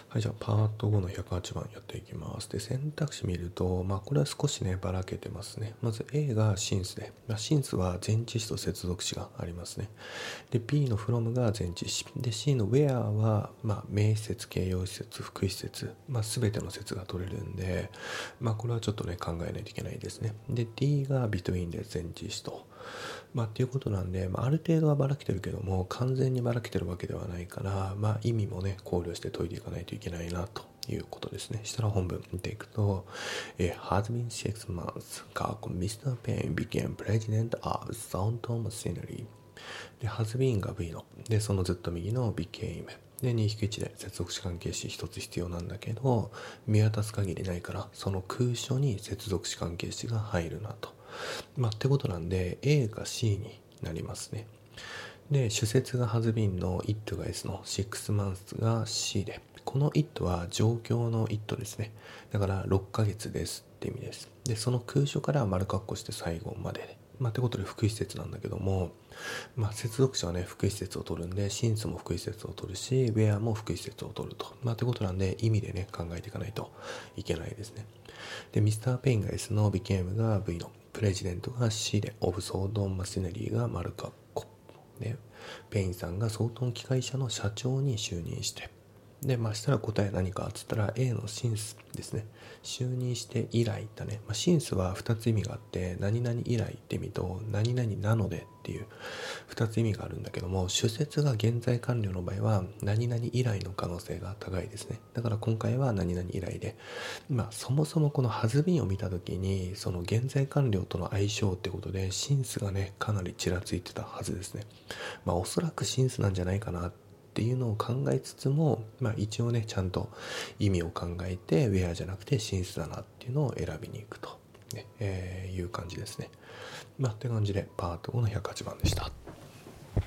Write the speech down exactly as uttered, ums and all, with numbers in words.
はい、じゃあパートごのひゃくはちばんやっていきます。で、選択肢見ると、まあこれは少しね、ばらけてますね。まず A がシンスで、まあ、シンスは前置詞と接続詞がありますね。で、B の from が前置詞。で、C の where は、まあ名詞節、形容詞節、副詞節、まあ全ての節が取れるんで、まあこれはちょっとね、考えないといけないですね。で、D が between で前置詞と。まあっていうことなんで、まあ、ある程度はばらけてるけども完全にばらけてるわけではないから、まあ意味もね考慮して解いていかないといけないなということですね。したら本文見ていくと、え has been six months か ミスター Payne became president of Thornton Machinery で has been が V のでそのずっと右の becameで にひくいち で接続詞関係詞一つ必要なんだけど見渡す限りないからその空所に接続詞関係詞が入るなと。まあってことなんで A が C になりますね。で主節が has been の it が S のシックスマンスが C でこの it は状況の it ですね。だからろっかげつですって意味です。でその空所から丸括弧して最後まででまあってことで副詞節なんだけどもまあ接続詞はね副詞節を取るんでシンスも副詞節を取るし where も副詞節を取るとまあってことなんで意味でね考えていかないといけないですね。でミスターペインが S の became が V のプレジデントが C でオブソードンマシナリーが丸括弧でペインさんがソートン機械社の社長に就任してでまあしたら答え何かっつったら A のシンスですね。就任して以来だね、まあ、シンスはふたつ意味があって何々以来って意味と何々なのでっていうふたつ意味があるんだけども主節が現在完了の場合は何々以来の可能性が高いですね。だから今回は何々以来でまあそもそもこのハズビンを見た時にその現在完了との相性ってことでシンスがねかなりちらついてたはずですね。まあおそらくシンスなんじゃないかなっていうのを考えつつも、まあ、一応ねちゃんと意味を考えてウェアじゃなくてシンスだなっていうのを選びに行くと、ねえー、いう感じですね。まあって感じでパートごのひゃくはちばんでした。